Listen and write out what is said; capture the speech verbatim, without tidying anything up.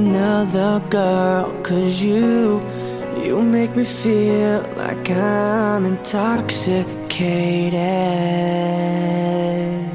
another girl, 'cause you, you make me feel like I'm intoxicated.